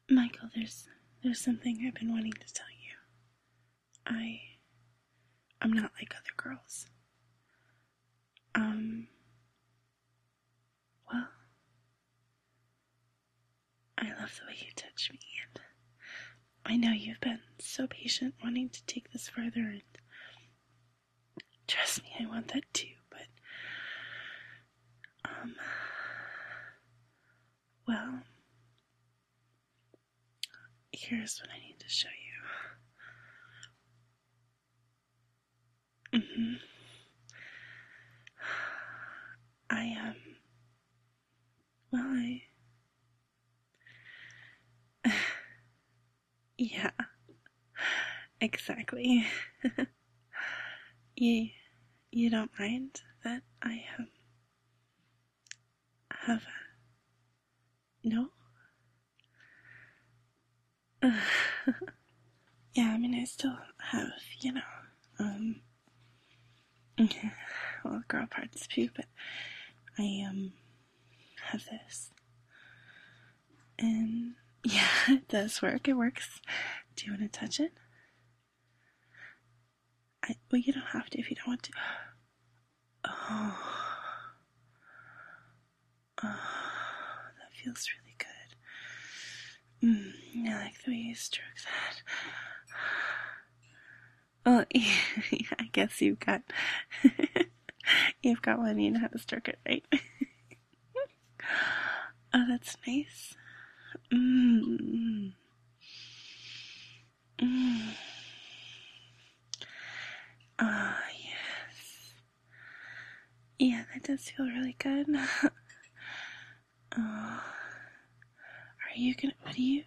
Michael, there's something I've been wanting to tell you. I'm not like other girls. Well, I love the way you touch me, and I know you've been so patient wanting to take this further, and trust me, I want that too, but, well, here's what I need to show you. Yeah, exactly. You don't mind that I have no? Yeah, I mean, I still have, well, girl parts too, but I, have this. And, yeah, it does work. It works. Do you want to touch it? Well, you don't have to if you don't want to. Oh, that feels really good. I like the way you stroke that. Well, yeah, I guess you've got one. You know how to stroke it, right? Oh, that's nice. Oh, yes. Yeah, that does feel really good. Oh, what are you?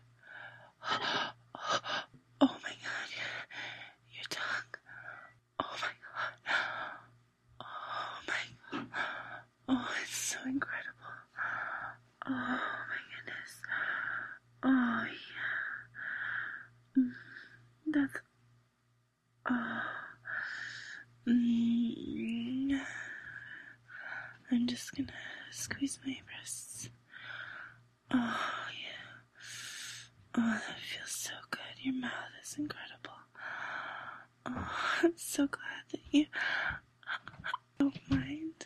Oh my god, your tongue. Oh my god. Oh my god. Oh, it's so incredible. Oh my goodness. Oh yeah. That's. Oh. I'm just gonna squeeze my breasts. Oh yeah. Oh, that feels so good. Your mouth is incredible. Oh, I'm so glad that you don't mind.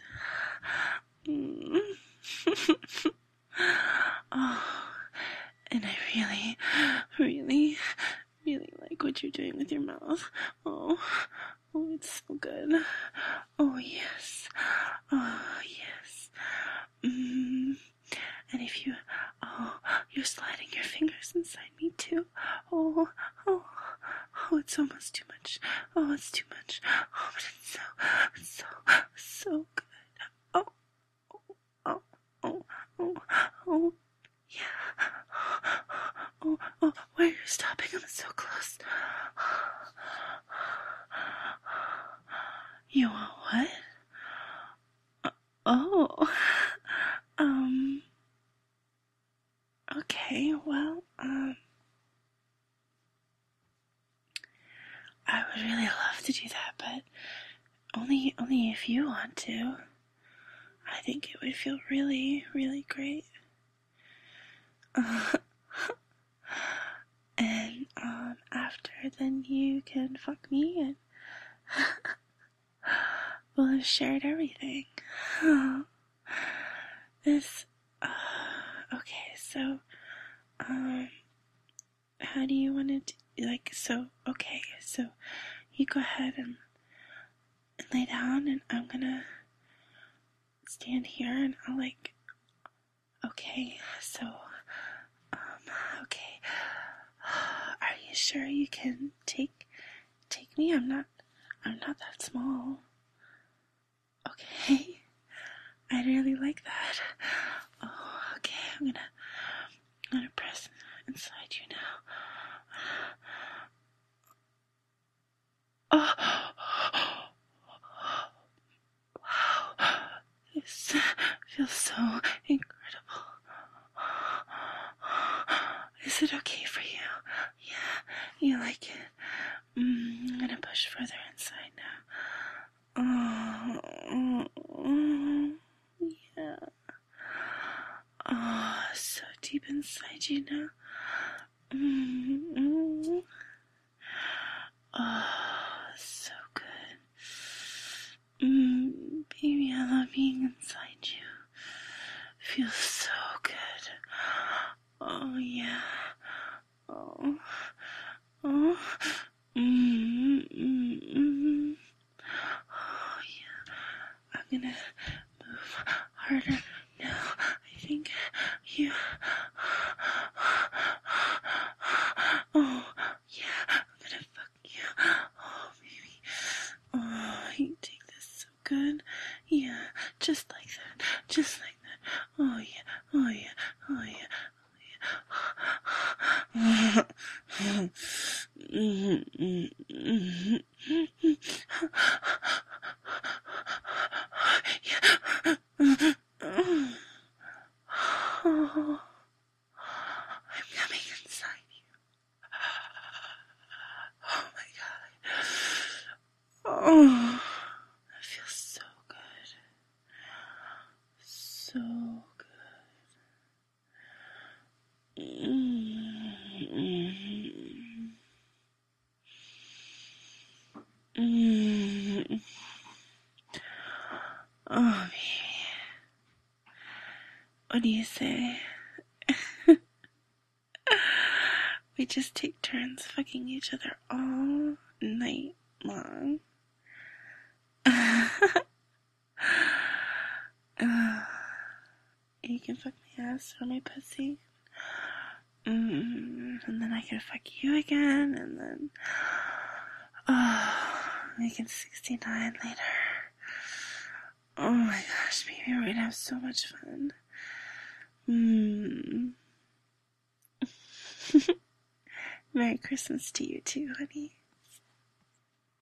Oh, and I really, really, really like what you're doing with your mouth. Oh, it's so good. Oh, yes. Oh, yes. And if you're sliding your fingers inside me too. Oh, it's almost too much. Oh, it's too much. Oh, but it's so good. Oh, oh, yeah. Why are you stopping? I'm so close. You want what? Oh, okay, well, I would really love to do that, but only if you want to. I think it would feel really, really great. And, after, then you can fuck me and we'll have shared everything. Okay, so, how do you want to okay, so you go ahead and lay down, and I'm gonna stand here, and I'll okay, so, okay, are you sure you can take me? I'm not that small. Okay, I'd really like that. Oh, okay, I'm gonna press inside you now. Oh, wow, this feels so incredible. Is it okay for you? Yeah, you like it? I'm gonna push further inside now. Oh, yeah. Oh, so deep inside you now. Mm-hmm. Oh, so good. Baby, I love being inside you. Feels so good. Oh, yeah. Oh. Oh. Mm-hmm. Oh, yeah. I'm gonna move harder now. I think you. Oh, yeah. I'm gonna fuck you. Oh, baby. Oh, you take this so good. Yeah, just like that. Just like that. Oh, yeah. Oh, yeah. Oh, yeah. Oh, I'm coming inside you. Oh my god. Oh, that feels so good. So good. Oh, baby. What do you say? We just take turns fucking each other all night long. You can fuck my ass or my pussy. And then I can fuck you again, and then we can 69 later. Oh my gosh, baby, we're gonna have so much fun. Merry Christmas to you too, honey.